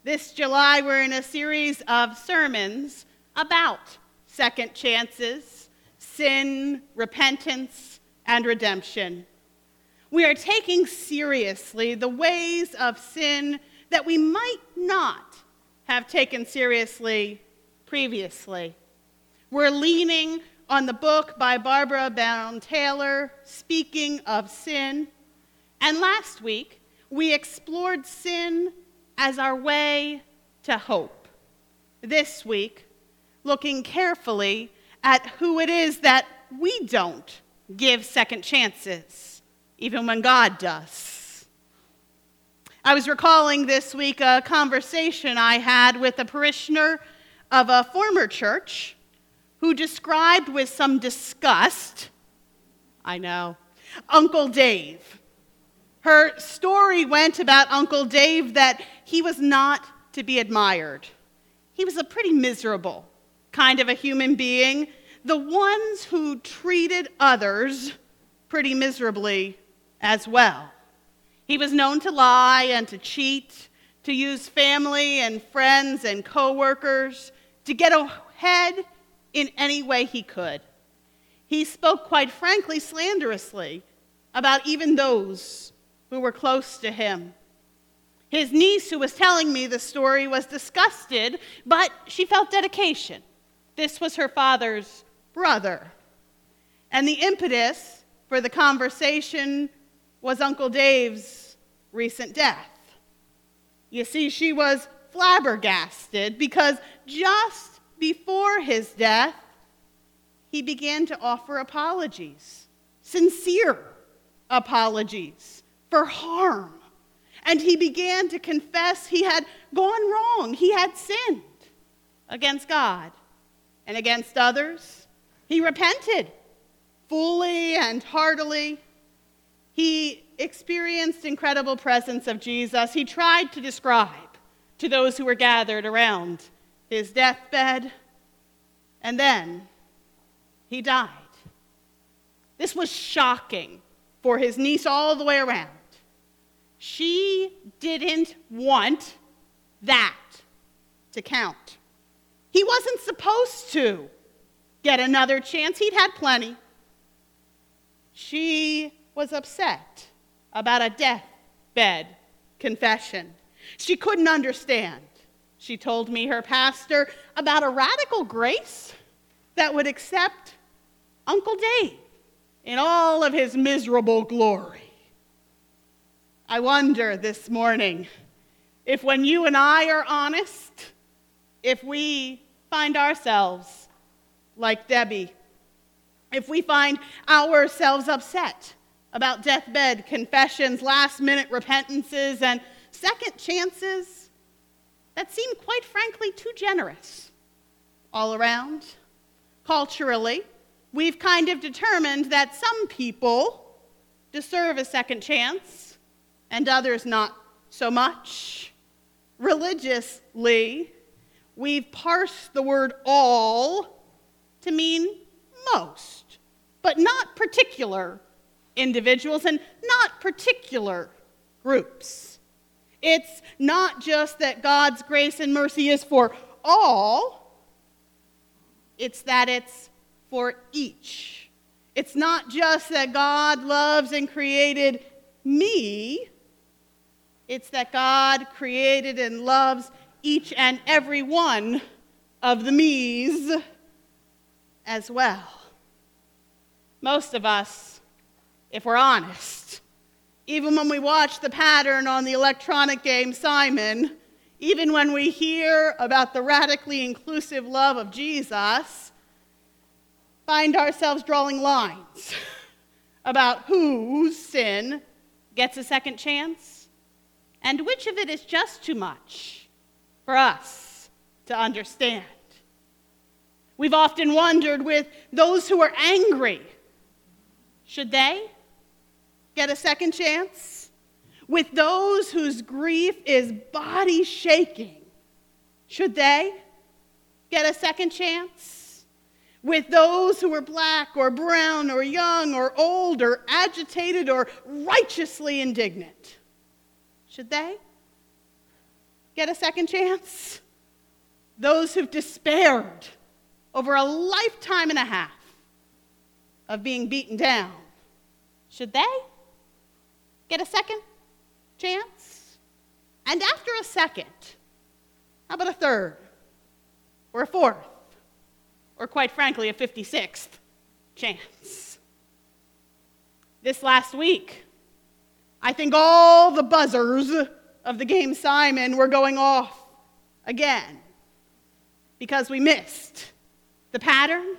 This July, we're in a series of sermons about second chances, sin, repentance, and redemption. We are taking seriously the ways of sin that we might not have taken seriously previously. We're leaning on the book by Barbara Brown Taylor, Speaking of Sin. And last week, we explored sin as our way to hope. This week, looking carefully at who it is that we don't give second chances, even when God does. I was recalling this week a conversation I had with a parishioner of a former church who described with some disgust, I know, Uncle Dave. Her story went about Uncle Dave that he was not to be admired. He was a pretty miserable kind of a human being, the ones who treated others pretty miserably as well. He was known to lie and to cheat, to use family and friends and coworkers to get ahead in any way he could. He spoke, quite frankly, slanderously about even those who were close to him. His niece, who was telling me the story, was disgusted, but she felt dedication. This was her father's brother. And the impetus for the conversation was Uncle Dave's recent death. You see, she was flabbergasted because just before his death, he began to offer apologies, sincere apologies for harm. And he began to confess he had gone wrong. He had sinned against God and against others. He repented fully and heartily. He experienced incredible presence of Jesus. He tried to describe to those who were gathered around his deathbed, and then he died. This was shocking for his niece all the way around. She didn't want that to count. He wasn't supposed to get another chance. He'd had plenty. She was upset about a deathbed confession. She couldn't understand, she told me, her pastor, about a radical grace that would accept Uncle Dave in all of his miserable glory. I wonder this morning if when you and I are honest, if we find ourselves like Debbie, if we find ourselves upset about deathbed confessions, last-minute repentances, and second chances that seem, quite frankly, too generous all around. Culturally, we've kind of determined that some people deserve a second chance and others not so much. Religiously, we've parsed the word all to mean most, but not particular individuals and not particular groups. It's not just that God's grace and mercy is for all, it's that it's for each. It's not just that God loves and created me, it's that God created and loves each and every one of the me's as well. Most of us, if we're honest, even when we watch the pattern on the electronic game Simon, even when we hear about the radically inclusive love of Jesus, find ourselves drawing lines about whose sin gets a second chance and which of it is just too much for us to understand. We've often wondered with those who are angry, should they get a second chance? With those whose grief is body shaking, should they get a second chance? With those who are black or brown or young or old or agitated or righteously indignant, should they get a second chance? Those who've despaired over a lifetime and a half of being beaten down, should they get a second chance? And after a second, how about a third, or a fourth, or quite frankly, a 56th chance? This last week, I think all the buzzers of the game Simon were going off again because we missed the pattern.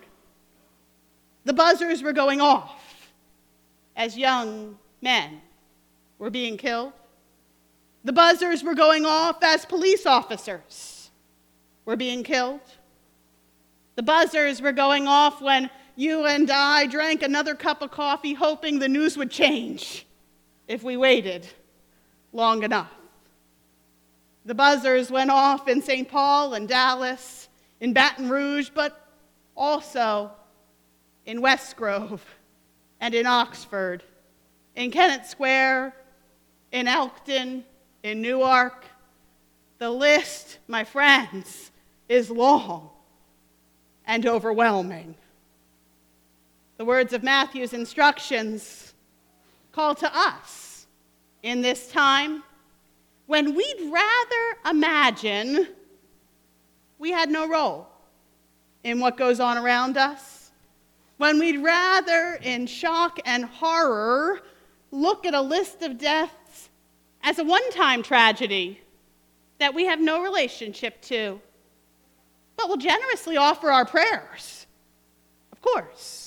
The buzzers were going off as young men were being killed. The buzzers were going off as police officers were being killed. The buzzers were going off when you and I drank another cup of coffee hoping the news would change if we waited long enough. The buzzers went off in St. Paul and Dallas, in Baton Rouge, but also in West Grove and in Oxford, in Kennett Square, in Elkton, in Newark. The list, my friends, is long and overwhelming. The words of Matthew's instructions call to us in this time when we'd rather imagine we had no role in what goes on around us, when we'd rather, in shock and horror, look at a list of deaths as a one-time tragedy that we have no relationship to, but will generously offer our prayers, of course.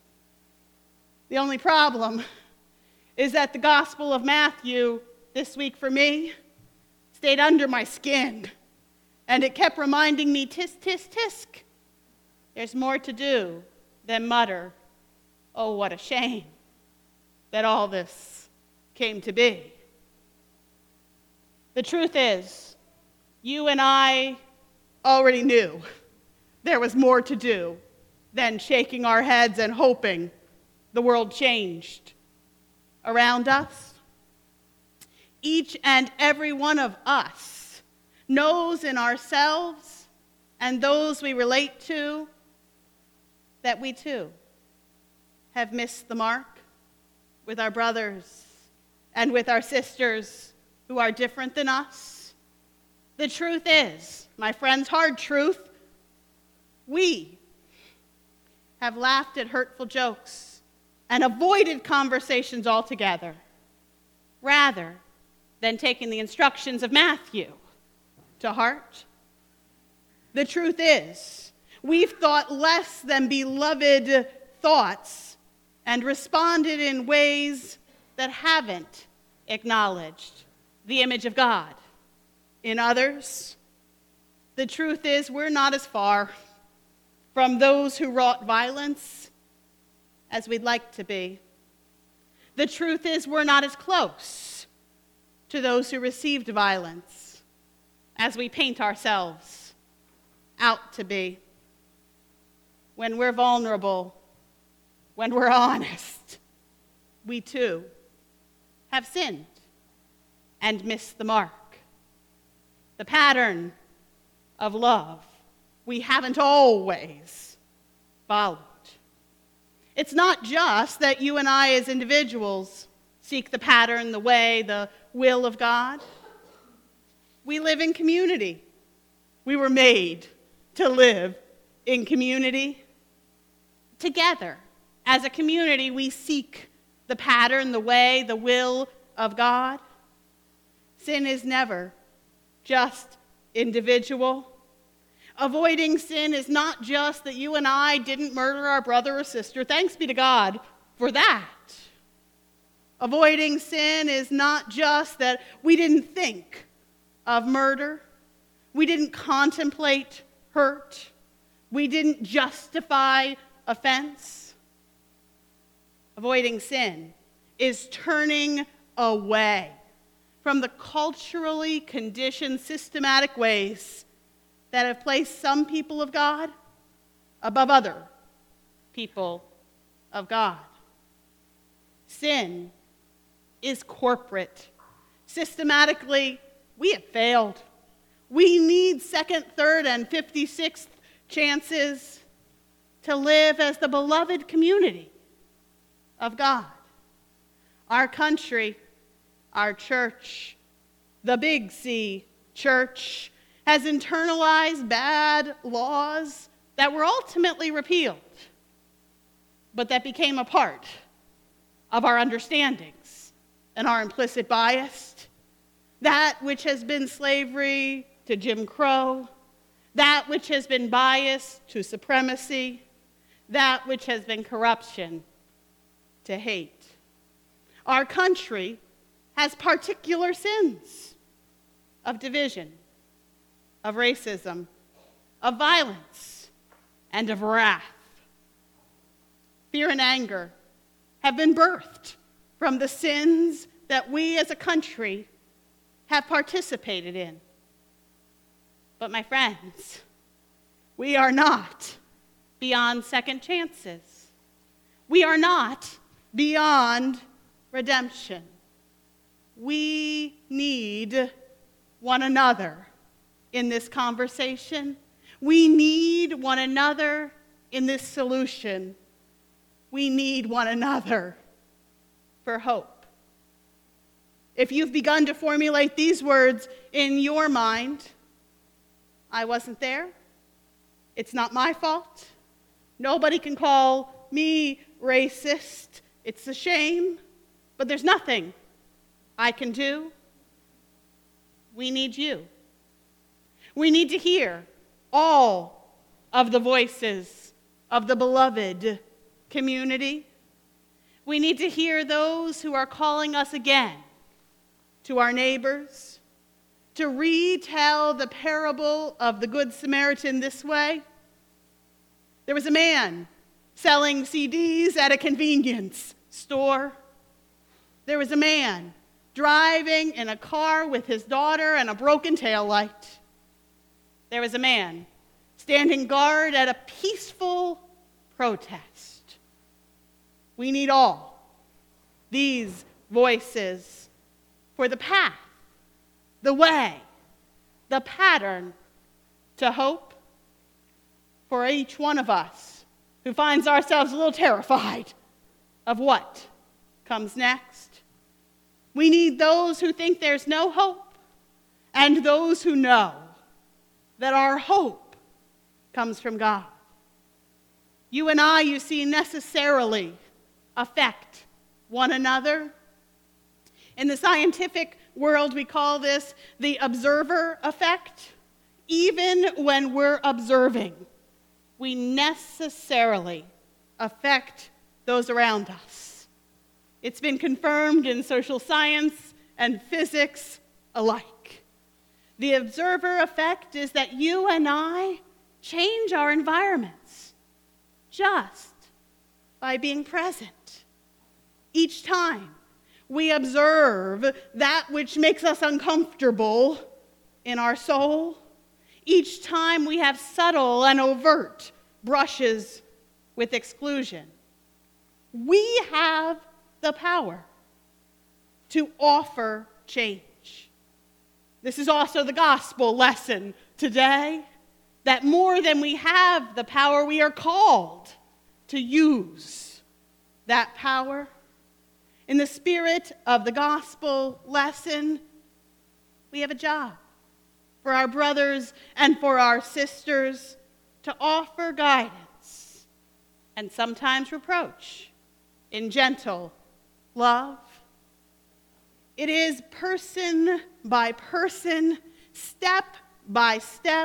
The only problem is that the Gospel of Matthew this week for me stayed under my skin, and it kept reminding me, tisk, tisk, tisk, there's more to do than mutter, oh, what a shame that all this came to be. The truth is, you and I already knew there was more to do than shaking our heads and hoping the world changed around us. Each and every one of us knows in ourselves and those we relate to that we too have missed the mark with our brothers and with our sisters who are different than us. The truth is, my friends, hard truth, we have laughed at hurtful jokes and avoided conversations altogether, rather than taking the instructions of Matthew to heart. The truth is, we've thought less than beloved thoughts and responded in ways that haven't acknowledged the image of God in others. The truth is, we're not as far from those who wrought violence as we'd like to be. The truth is, we're not as close to those who received violence as we paint ourselves out to be. When we're vulnerable, when we're honest, we too have sinned and missed the mark. The pattern of love we haven't always followed. It's not just that you and I as individuals seek the pattern, the way, the will of God. We live in community. We were made to live in community. Together, as a community, we seek the pattern, the way, the will of God. Sin is never just individual. Avoiding sin is not just that you and I didn't murder our brother or sister. Thanks be to God for that. Avoiding sin is not just that we didn't think of murder. We didn't contemplate hurt. We didn't justify offense. Avoiding sin is turning away from the culturally conditioned systematic ways that have placed some people of God above other people of God. Sin is corporate. Systematically, we have failed We need second, third, and 56th chances to live as the beloved community of God. Our country, our church, the Big C church, has internalized bad laws that were ultimately repealed, but that became a part of our understandings and our implicit bias. That which has been slavery to Jim Crow, that which has been bias to supremacy, that which has been corruption to hate. Our country has particular sins of division, of racism, of violence, and of wrath. Fear and anger have been birthed from the sins that we as a country have participated in. But my friends, we are not beyond second chances. We are not beyond redemption. We need one another in this conversation. We need one another in this solution. We need one another for hope. If you've begun to formulate these words in your mind, I wasn't there. It's not my fault. Nobody can call me racist. It's a shame, but there's nothing I can do. We need you. We need to hear all of the voices of the beloved community. We need to hear those who are calling us again to our neighbors, to retell the parable of the Good Samaritan this way. There was a man selling CDs at a convenience store. There was a man driving in a car with his daughter and a broken taillight. There was a man standing guard at a peaceful protest. We need all these voices for the path, the way, the pattern to hope for each one of us who finds ourselves a little terrified of what comes next. We need those who think there's no hope and those who know that our hope comes from God. You and I, you see, necessarily affect one another. In the scientific world, we call this the observer effect. Even when we're observing, we necessarily affect those around us. It's been confirmed in social science and physics alike. The observer effect is that you and I change our environments just by being present. Each time we observe that which makes us uncomfortable in our soul, each time we have subtle and overt brushes with exclusion, we have the power to offer change. This is also the gospel lesson today, that more than we have the power, we are called to use that power. In the spirit of the gospel lesson, we have a job for our brothers and for our sisters to offer guidance and sometimes reproach in gentle love. It is person by person, step by step,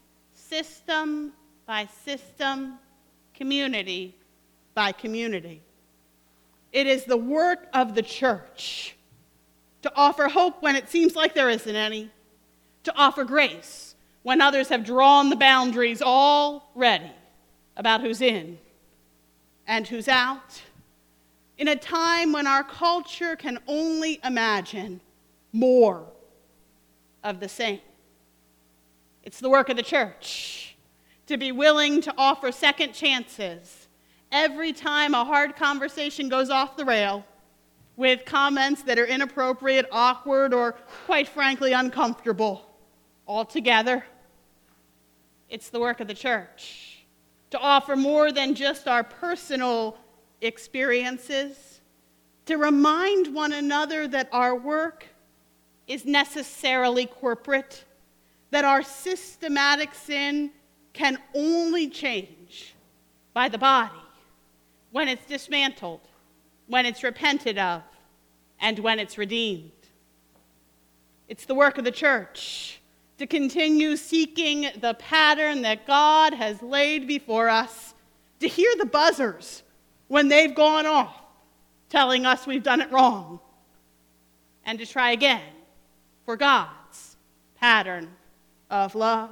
system by system, community by community. It is the work of the church to offer hope when it seems like there isn't any, to offer grace when others have drawn the boundaries already about who's in and who's out. In a time when our culture can only imagine more of the same. It's the work of the church to be willing to offer second chances every time a hard conversation goes off the rail with comments that are inappropriate, awkward, or quite frankly uncomfortable. altogether. It's the work of the church to offer more than just our personal experiences, to remind one another that our work is necessarily corporate, that our systematic sin can only change by the body when it's dismantled, when it's repented of, and when it's redeemed. It's the work of the church to continue seeking the pattern that God has laid before us, to hear the buzzers when they've gone off, telling us we've done it wrong, and to try again for God's pattern of love.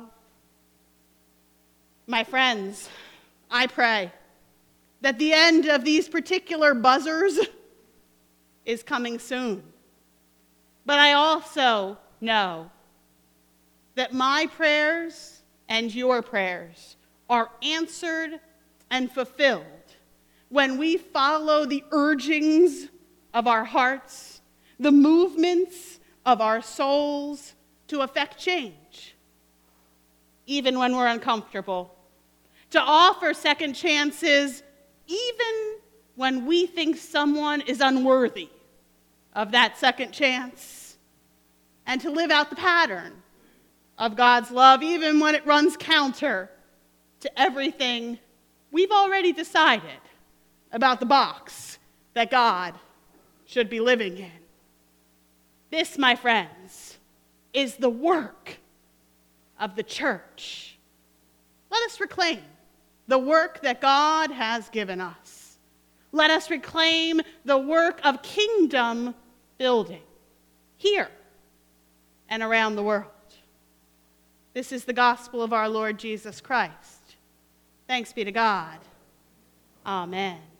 My friends, I pray that the end of these particular buzzers is coming soon. But I also know that my prayers and your prayers are answered and fulfilled when we follow the urgings of our hearts, the movements of our souls to effect change, even when we're uncomfortable, to offer second chances even when we think someone is unworthy of that second chance, and to live out the pattern of God's love even when it runs counter to everything we've already decided about the box that God should be living in. This, my friends, is the work of the church. Let us reclaim the work that God has given us. Let us reclaim the work of kingdom building here and around the world. This is the gospel of our Lord Jesus Christ. Thanks be to God. Amen.